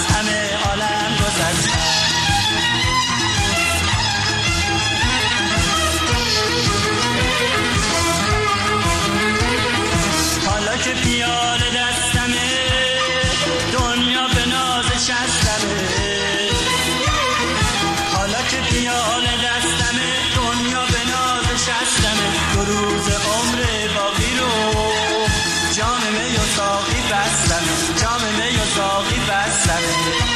همه عالم گذشتم. حالا که پیاله دستمه دنیا به نازش هستمه، حالا که پیاله دستمه دنیا به نازش هستمه. 2 روز عمر باقی رو جام می و ساقی بستمه، جام می و ساقی بستمه.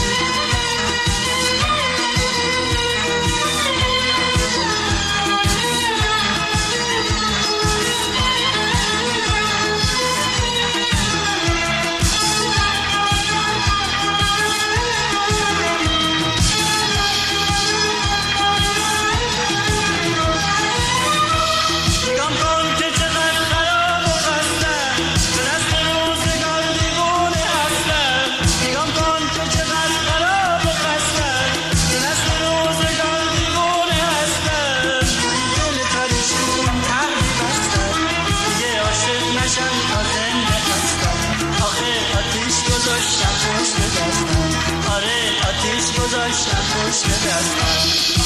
گذاشتم پشت دستم.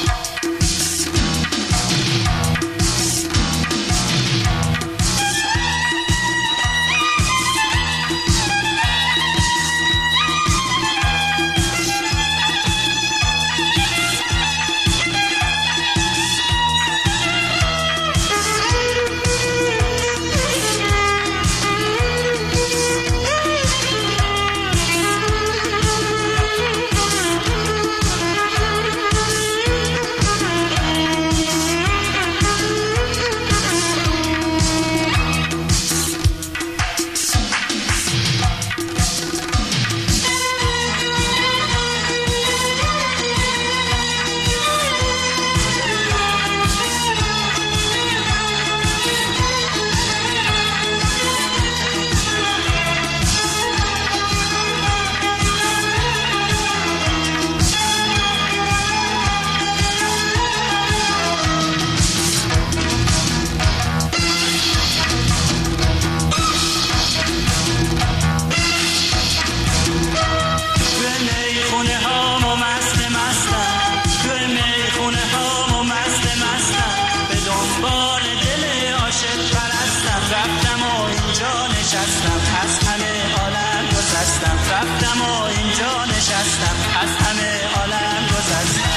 رفتم و اینجا نشستم، از همه عالم گذشتم.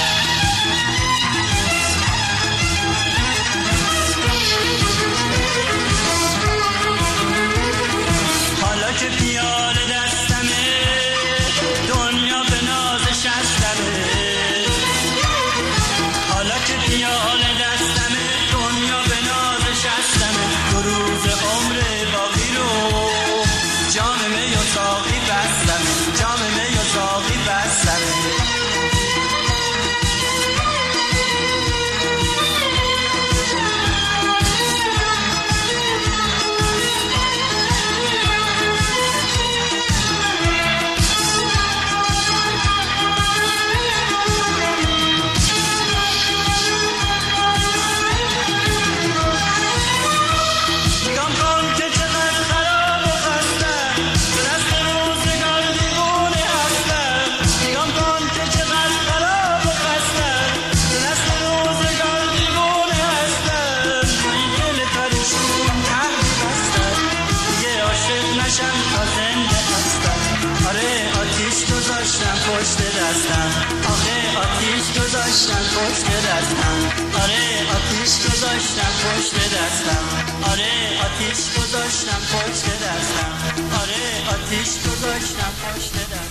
حالا که پیاله دستمه دنیا به نازش هستمه، حالا که پیاله دستمه دنیا به نازش هستمه. 2 روز عمر باقی رو جام می و ساقی بستمه، جام می و ساقی بستمه. پشت دستم، آخه آتیش گذاشتم پشت دستم، آره آتیش گذاشتم پشت دستم، آره آتیش گذاشتم پشت دستم، آره آتیش گذاشتم پشت دستم.